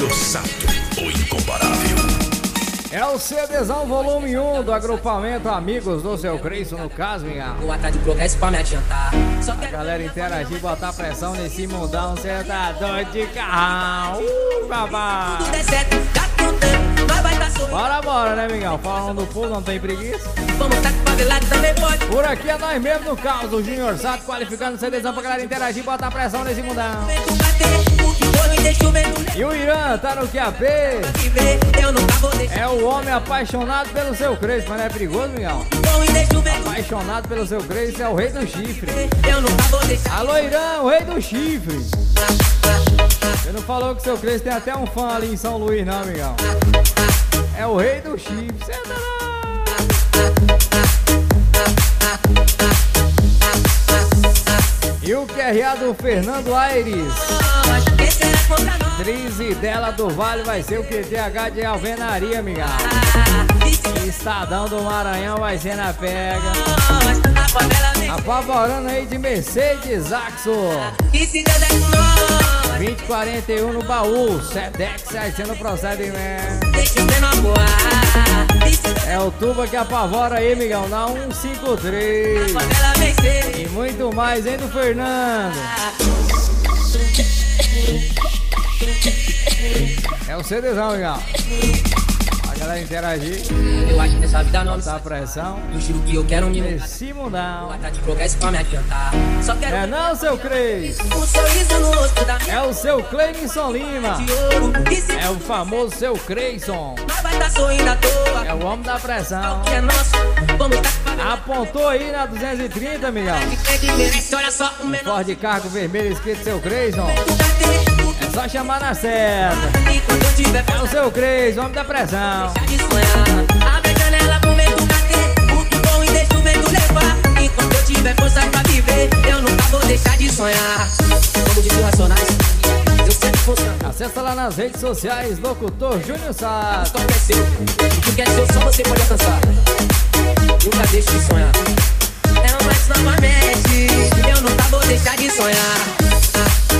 Júnior Sato, o incomparável. É o CDzão volume 1 do agrupamento Amigos do Seu Creyson, no caso, minha. Vou atrás de progresso pra me adiantar. A galera interagir, botar pressão nesse mundão, cê tá doido de carrão. Babá. Tudo der certo, tá contando, nós vai tá sorrindo. Bora, né, Miguel? Falando do povo, não tem preguiça. Vamos tá com favelado também pode. Por aqui é nós mesmo no caos, o Júnior Sato qualificando o CDzão pra galera interagir, botar pressão nesse mundão. Vento bater, o que for me deixa o vento E o Irã tá no QAP. viver. Eu nunca vou deixar. É o homem apaixonado pelo seu Creyson, mas não é perigoso, Miguel? Vou e deixa o vento. Apaixonado pelo seu Creyson, é o rei do chifre. Eu nunca vou deixar. Alô, Irã, o rei do chifre. Você não falou que o seu Creyson tem até um fã ali em São Luís, não, Miguel? É o rei do chifre. Cê tá lá. E o QRA do Fernando Aires. Quem será contra nós? Drizzy dela do Vale vai ser o QTH de Alvenaria, Miguel. Estadão do Maranhão vai ser na pega. A favela vem. Apavorando aí de Mercedes Axo. E se der com nós? 2041 no baú. Sedex aí sendo procedimento. Deixa o vento voar. E se der É o tuba que apavora aí, Miguel. Na 153. com a favela vencer. E muito mais, hein, do Fernando. É o CDzão, Miguel. A galera interagir. Eu acho que nessa vida não Botar pressão. eu juro que eu quero me mudar. Nesse mundão. Vou atrás de progresso pra me adiantar. Só quero É não, seu Creyson. um sorriso no rosto da minha É o seu Cleimson Lima. de ouro. E se É o famoso seu Creyson. nós vai tá sorrindo à toa. É o homem da pressão. Que é nosso, vamos tá com a Apontou aí na 230, Miguel. que merece. Olha só o menor Ford Cargo vermelho escrito seu Creyson. do bater. É só chamar na seta. E quando eu tiver É o seu Creyson, homem da pressão. de sonhar, abre a janela pro vento bater. O que bom e deixa o vento levar. Enquanto eu tiver força pra viver, eu nunca vou deixar de sonhar. Como diz o Racionais, eu sempre funciono. Acessa lá nas redes sociais, locutor Júnior Sato. Só que é seu, o que quer seu só você pode alcançar. Nunca deixe de sonhar. É um mais novamente, eu nunca vou deixar de sonhar.